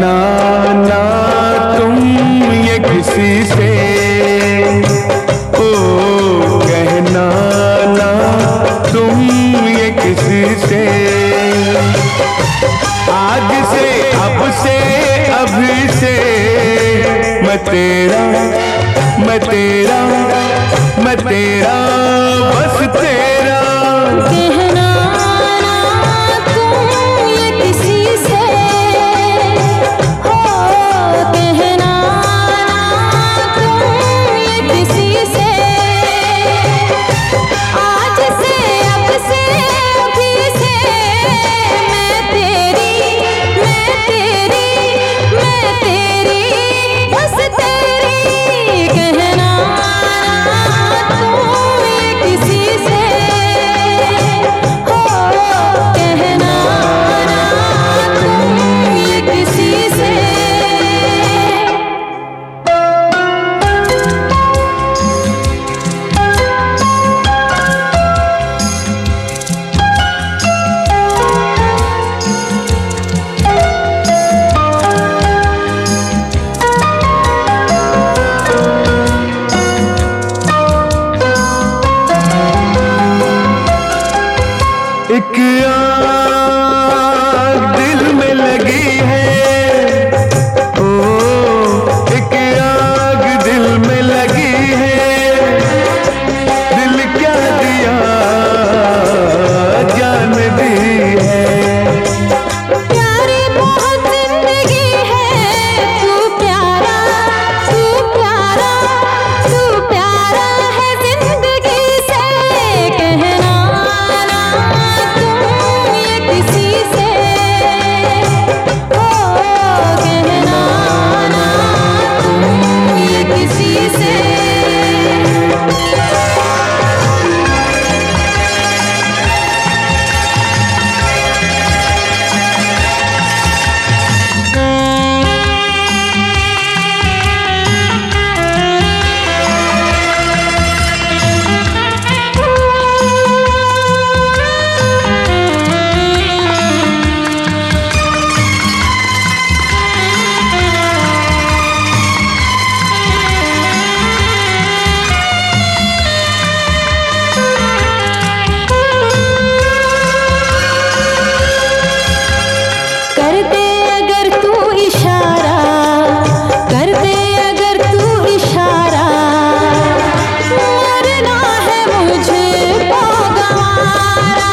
कहना ना तुम ये किसी से, ओ कहना ना तुम ये किसी से। आज से अब से अभी से मैं तेरा मैं तेरा मैं तेरा बस तेरा। कहना ना तुम ये किसी से, हो कहना ना तुम ये किसी से। आज से अब से अभी से मैं तेरी मैं तेरी मैं तेरी बस तेरी। कहना ना तुम ये किसी से, हो कहना ना तुम ये किसी से। एक आग दिल में लगी है, ओ एक आग दिल में लगी है। दिल क्या दिया जान दी है। प्यारी बहुत जिंदगी है, तू प्यारा तू प्यारा तू प्यारा है जिंदगी से। कहना ना तुम ये किसी से, हो कहना ना तुम ये किसी से। कर दे अगर तू इशारा, कर दे अगर तू इशारा। मरना है मुझको गंवारा,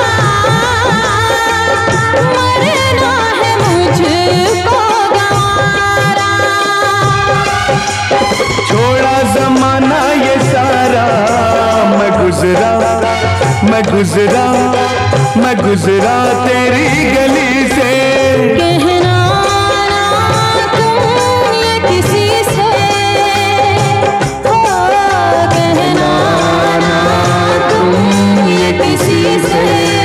मरना है मुझको गंवारा। छोड़ा जमाना ये सारा, मैं गुजरा मैं गुजरा मैं गुजरा तेरी गली से। कहना ना तुम ये किसी से, हो कहना ना तुम ये किसी से।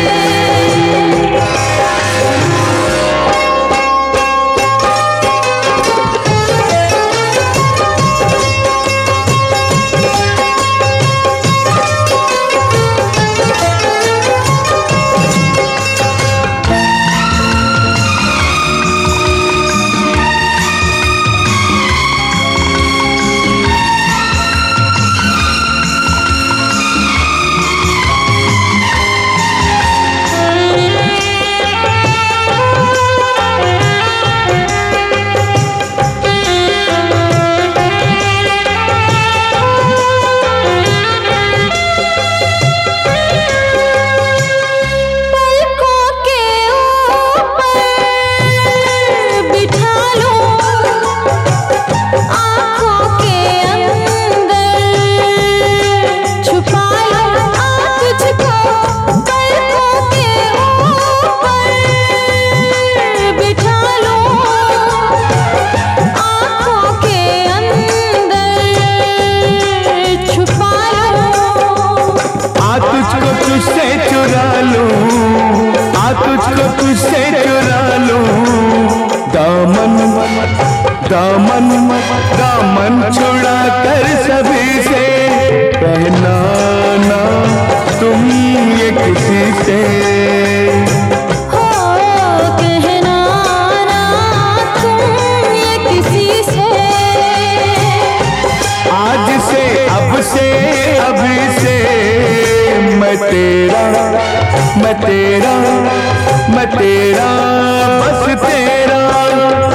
पलकों के ऊपर बिठा लो, आँखों के अंदर छुपा लो तुझको। पलकों के ऊपर बिठा लो, आँखों के अंदर छुपा लो। आ तुझको तुझसे चुरा लूं, आ तुझको तुझसे चुरा लूं। दामन दामन दामन छुड़ा कर सभी से। कहना ना तुम ये किसी से। हो कहना ना तुम तेरा, मैं तेरा, मैं तेरा, बस तेरा।